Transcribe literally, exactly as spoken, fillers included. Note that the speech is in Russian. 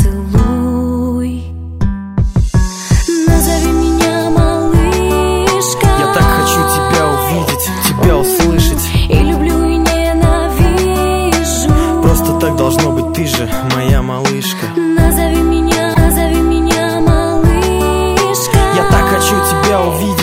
поцелуй. Назови меня малышка. Я так хочу тебя увидеть, тебя услышать. И люблю, и ненавижу. Просто так должно быть, ты же моя малышка. Назови меня, назови меня малышка. Я так хочу тебя увидеть,